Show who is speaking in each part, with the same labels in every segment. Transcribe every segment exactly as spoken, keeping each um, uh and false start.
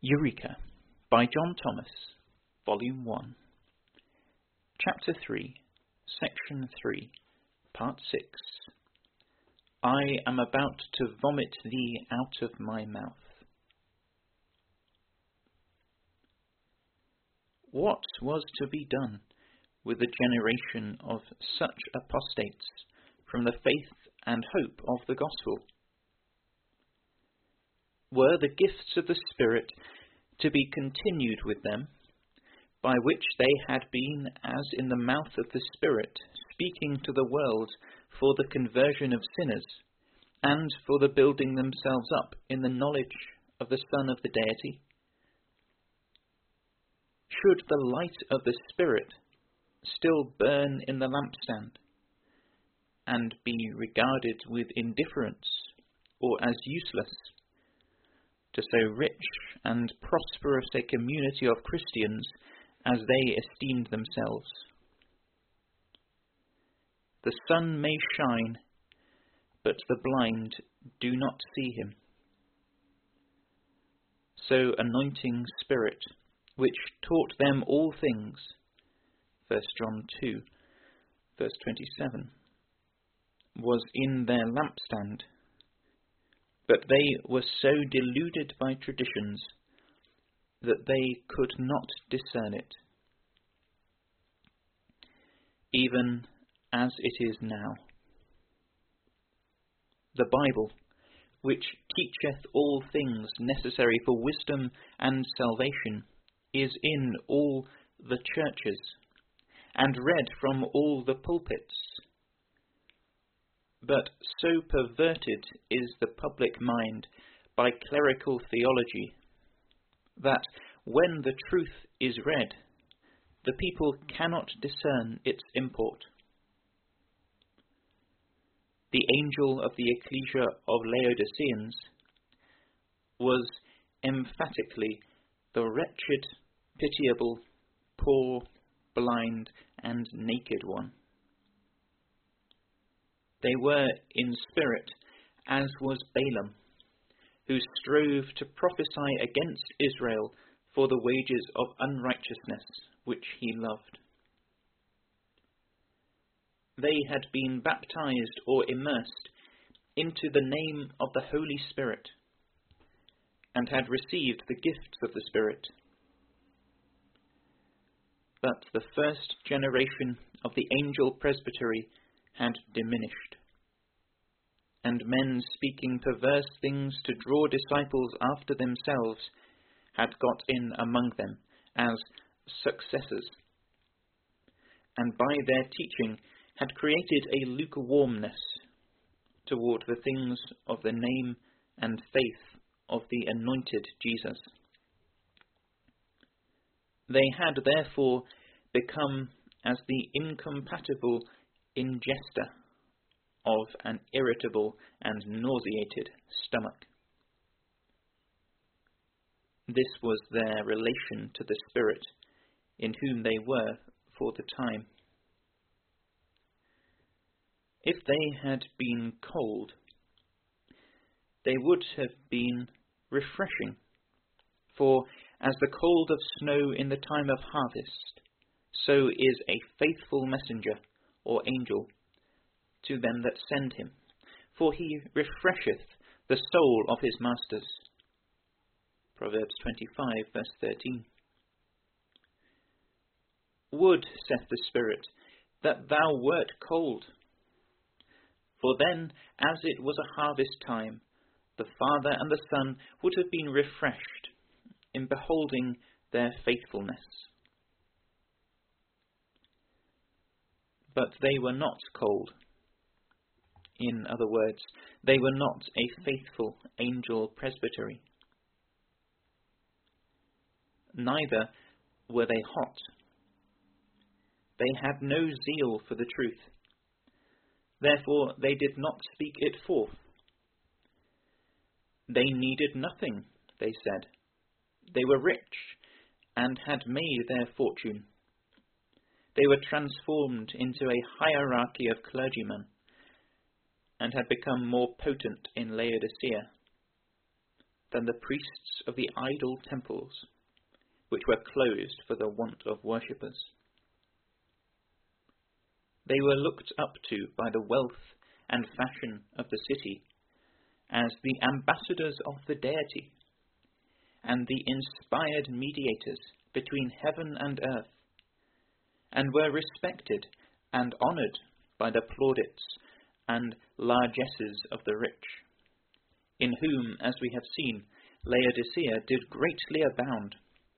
Speaker 1: Eureka by John Thomas, Volume one, Chapter three, Section three, Part six. I am about to vomit thee out of my mouth. What was to be done with the generation of such apostates from the faith and hope of the gospel? Were the gifts of the Spirit to be continued with them, by which they had been as in the mouth of the Spirit, speaking to the world for the conversion of sinners, and for the building themselves up in the knowledge of the Son of the Deity? Should the light of the Spirit still burn in the lampstand, and be regarded with indifference or as useless to so rich and prosperous a community of Christians as they esteemed themselves? The sun may shine, but the blind do not see him. So anointing Spirit, which taught them all things, First John two, verse twenty-seven, was in their lampstand, but they were so deluded by traditions that they could not discern it, even as it is now. The Bible, which teacheth all things necessary for wisdom and salvation, is in all the churches, and read from all the pulpits. But so perverted is the public mind by clerical theology, that when the truth is read, the people cannot discern its import. The angel of the ecclesia of Laodiceans was emphatically the wretched, pitiable, poor, blind, and naked one. They were in spirit, as was Balaam, who strove to prophesy against Israel for the wages of unrighteousness, which he loved. They had been baptized or immersed into the name of the Holy Spirit, and had received the gifts of the Spirit. But the first generation of the angel presbytery had diminished, and men speaking perverse things to draw disciples after themselves had got in among them as successors, and by their teaching had created a lukewarmness toward the things of the name and faith of the anointed Jesus. They had therefore become as the incompatible ingester of an irritable and nauseated stomach. This was their relation to the Spirit, in whom they were for the time. If they had been cold, they would have been refreshing, for as the cold of snow in the time of harvest, so is a faithful messenger or angel to them that send him, for he refresheth the soul of his masters. Proverbs twenty-five, verse thirteen. Would, saith the Spirit, that thou wert cold, for then, as it was a harvest time, the Father and the Son would have been refreshed in beholding their faithfulness. But they were not cold. In other words, they were not a faithful angel presbytery. Neither were they hot. They had no zeal for the truth. Therefore they did not speak it forth. They needed nothing, they said. They were rich, and had made their fortune. They were transformed into a hierarchy of clergymen, and had become more potent in Laodicea. than the priests of the idol temples, which were closed for the want of worshippers. They were looked up to by the wealth and fashion of the city as the ambassadors of the deity and the inspired mediators between heaven and earth, and were respected and honoured by the plaudits and largesses of the rich, in whom, as we have seen, Laodicea did greatly abound.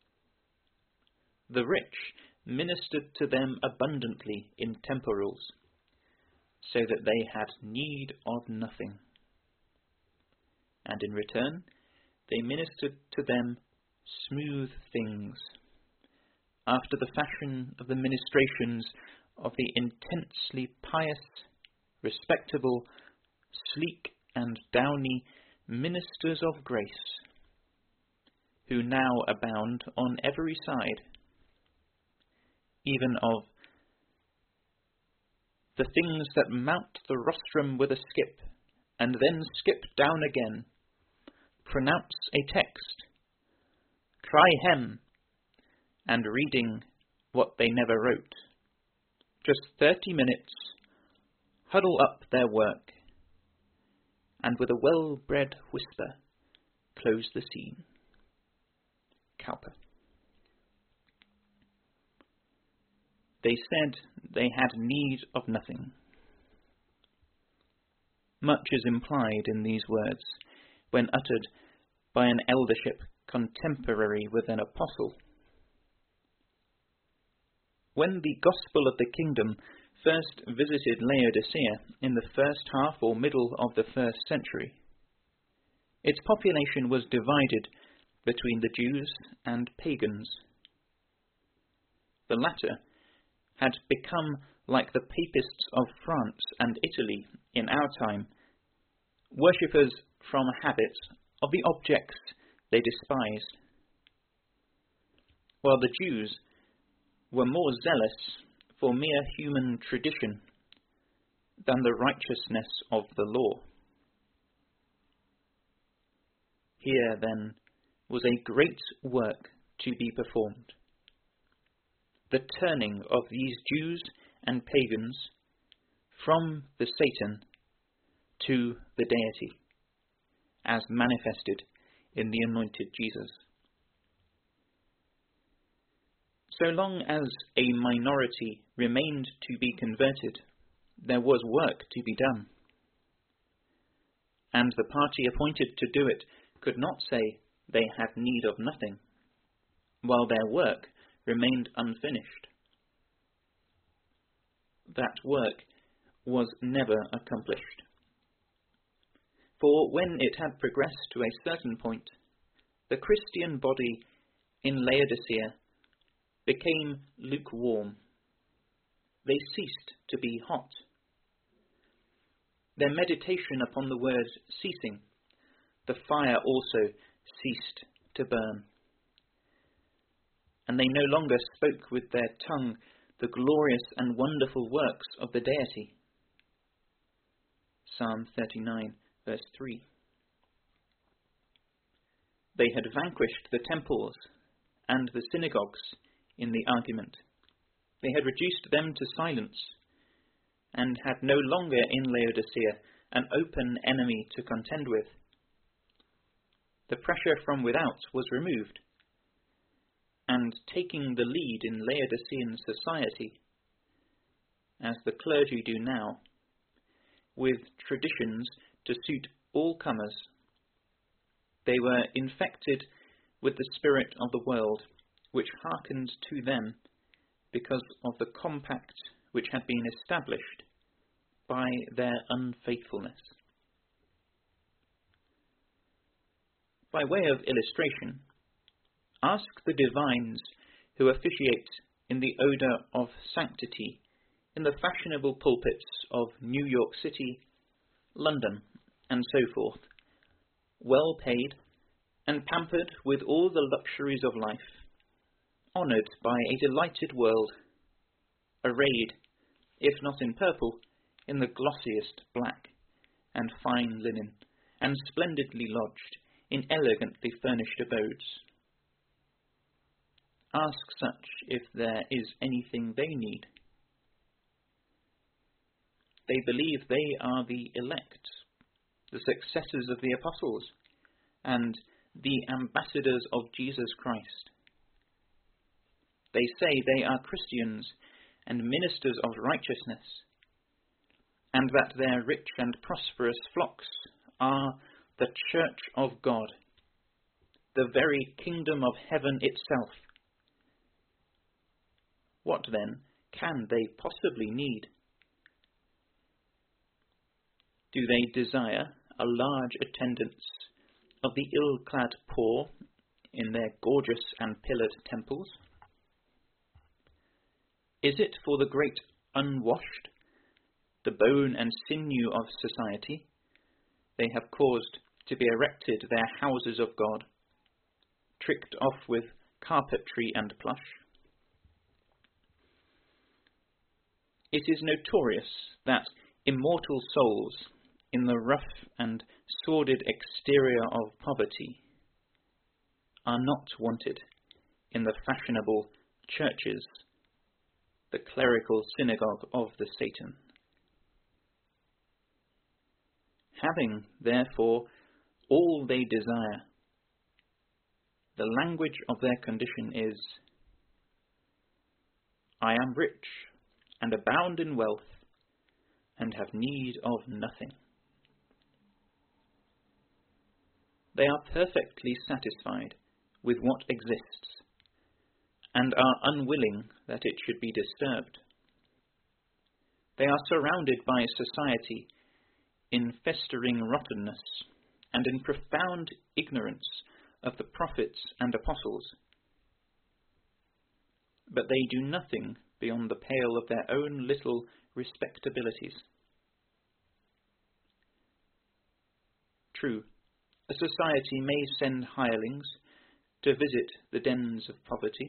Speaker 1: The rich ministered to them abundantly in temporals, so that they had need of nothing. And in return, they ministered to them smooth things, after the fashion of the ministrations of the intensely pious, respectable, sleek and downy ministers of grace, who now abound on every side, even of the things that mount the rostrum with a skip, and then skip down again, pronounce a text, cry hem, and reading what they never wrote. Just thirty minutes, huddle up their work, and with a well-bred whisper, close the scene. Cowper. They said they had need of nothing. Much is implied in these words when uttered by an eldership contemporary with an apostle. When the gospel of the kingdom first visited Laodicea in the first half or middle of the first century, its population was divided between the Jews and pagans. The latter had become like the papists of France and Italy in our time, worshippers from habit of the objects they despised, while the Jews were more zealous for mere human tradition than the righteousness of the law. Here, then, was a great work to be performed. The turning of these Jews and pagans from the Satan to the deity, as manifested in the anointed Jesus. So long as a minority remained to be converted, there was work to be done. And the party appointed to do it could not say they had need of nothing, while their work remained unfinished. That work was never accomplished. For when it had progressed to a certain point, the Christian body in Laodicea became lukewarm. They ceased to be hot. Their meditation upon the word ceasing, the fire also ceased to burn. And they no longer spoke with their tongue the glorious and wonderful works of the deity. Psalm thirty-nine, verse three. They had vanquished the temples and the synagogues in the argument. They had reduced them to silence, and had no longer in Laodicea an open enemy to contend with. The pressure from without was removed, and taking the lead in Laodicean society, as the clergy do now, with traditions to suit all comers, they were infected with the spirit of the world, which hearkened to them because of the compact which had been established by their unfaithfulness. By way of illustration, ask the divines who officiate in the odour of sanctity in the fashionable pulpits of New York City, London, and so forth, well paid and pampered with all the luxuries of life, honoured by a delighted world, arrayed, if not in purple, in the glossiest black and fine linen, and splendidly lodged in elegantly furnished abodes. Ask such if there is anything they need. They believe they are the elect, the successors of the apostles, and the ambassadors of Jesus Christ. They say they are Christians and ministers of righteousness, and that their rich and prosperous flocks are the church of God, the very kingdom of heaven itself. What then can they possibly need? Do they desire a large attendance of the ill-clad poor in their gorgeous and pillared temples? Is it for the great unwashed, the bone and sinew of society, they have caused to be erected their houses of God, tricked off with carpentry and plush? It is notorious that immortal souls in the rough and sordid exterior of poverty are not wanted in the fashionable churches, the clerical synagogue of the Satan. Having, therefore, all they desire, the language of their condition is, I am rich and abound in wealth, and have need of nothing. They are perfectly satisfied with what exists, and are unwilling that it should be disturbed. They are surrounded by society in festering rottenness, and in profound ignorance of the prophets and apostles. But they do nothing beyond the pale of their own little respectabilities. True, a society may send hirelings to visit the dens of poverty,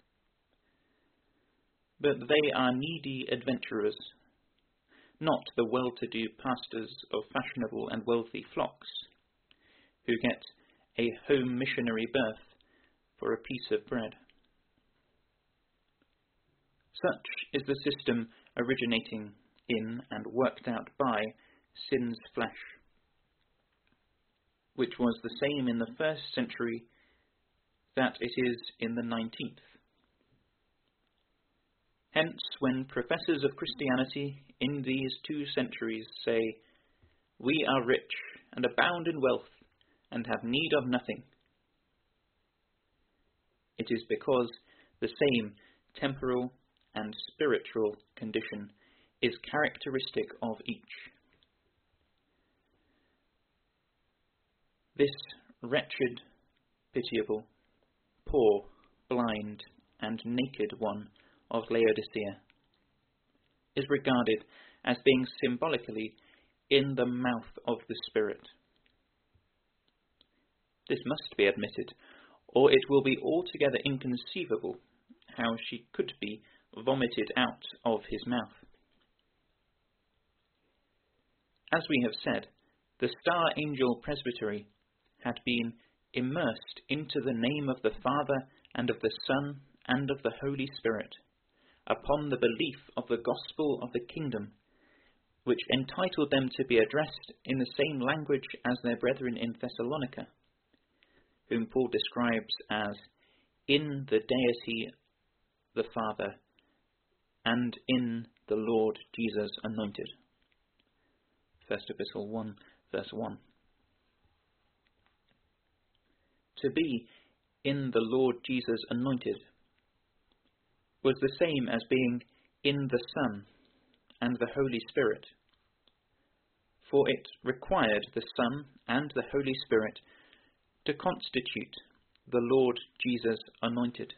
Speaker 1: but they are needy adventurers, not the well-to-do pastors of fashionable and wealthy flocks, who get a home missionary berth for a piece of bread. Such is the system originating in and worked out by sin's flesh, which was the same in the first century that it is in the nineteenth. Hence, when professors of Christianity in these two centuries say, we are rich and abound in wealth and have need of nothing, it is because the same temporal and spiritual condition is characteristic of each. This wretched, pitiable, poor, blind, and naked one of Laodicea is regarded as being symbolically in the mouth of the Spirit. This must be admitted, or it will be altogether inconceivable how she could be vomited out of his mouth. As we have said, the Star Angel Presbytery had been immersed into the name of the Father and of the Son and of the Holy Spirit, upon the belief of the gospel of the kingdom, which entitled them to be addressed in the same language as their brethren in Thessalonica, whom Paul describes as in the deity the Father and in the Lord Jesus anointed. First Epistle one, verse one. To be in the Lord Jesus anointed was the same as being in the Son and the Holy Spirit, for it required the Son and the Holy Spirit to constitute the Lord Jesus anointed.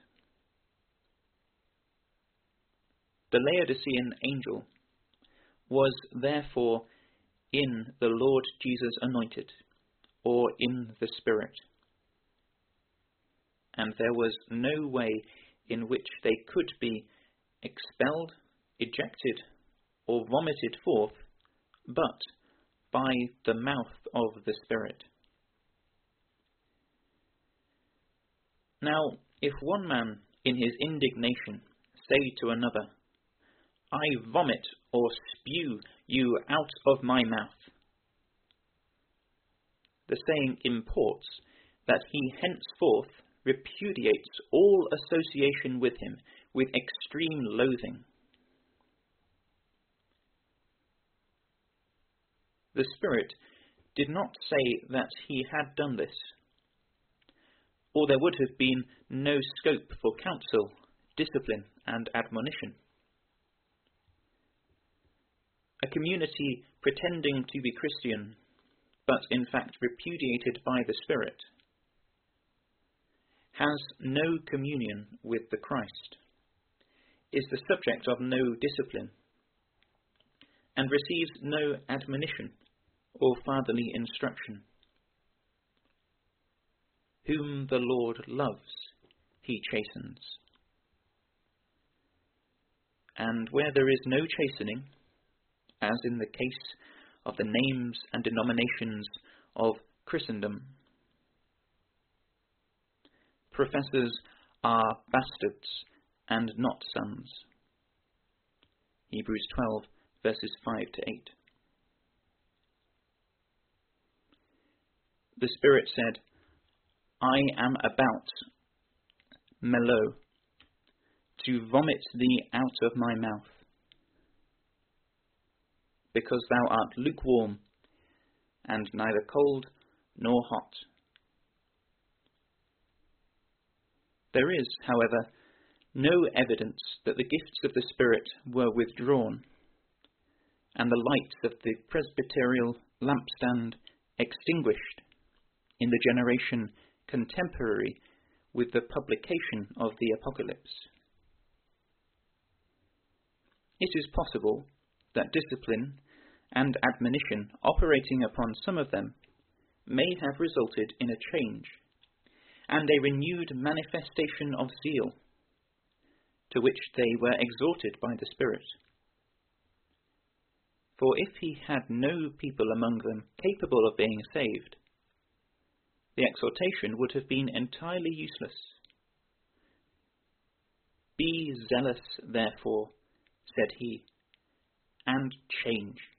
Speaker 1: The Laodicean angel was therefore in the Lord Jesus anointed, or in the Spirit, and there was no way in which they could be expelled, ejected, or vomited forth, but by the mouth of the Spirit. Now, if one man in his indignation say to another, I vomit or spew you out of my mouth, the saying imports that he henceforth repudiates all association with him with extreme loathing. The Spirit did not say that he had done this, or there would have been no scope for counsel, discipline, and admonition. A community pretending to be Christian, but in fact repudiated by the Spirit, has no communion with the Christ, is the subject of no discipline, and receives no admonition or fatherly instruction. Whom the Lord loves, he chastens. And where there is no chastening, as in the case of the names and denominations of Christendom, professors are bastards and not sons. Hebrews twelve, verses five to eight. The Spirit said, I am about, melo, to vomit thee out of my mouth, because thou art lukewarm, and neither cold nor hot. There is, however, no evidence that the gifts of the Spirit were withdrawn, and the light of the presbyterial lampstand extinguished in the generation contemporary with the publication of the Apocalypse. It is possible that discipline and admonition operating upon some of them may have resulted in a change and a renewed manifestation of zeal, to which they were exhorted by the Spirit. For if he had no people among them capable of being saved, the exhortation would have been entirely useless. Be zealous, therefore, said he, and change.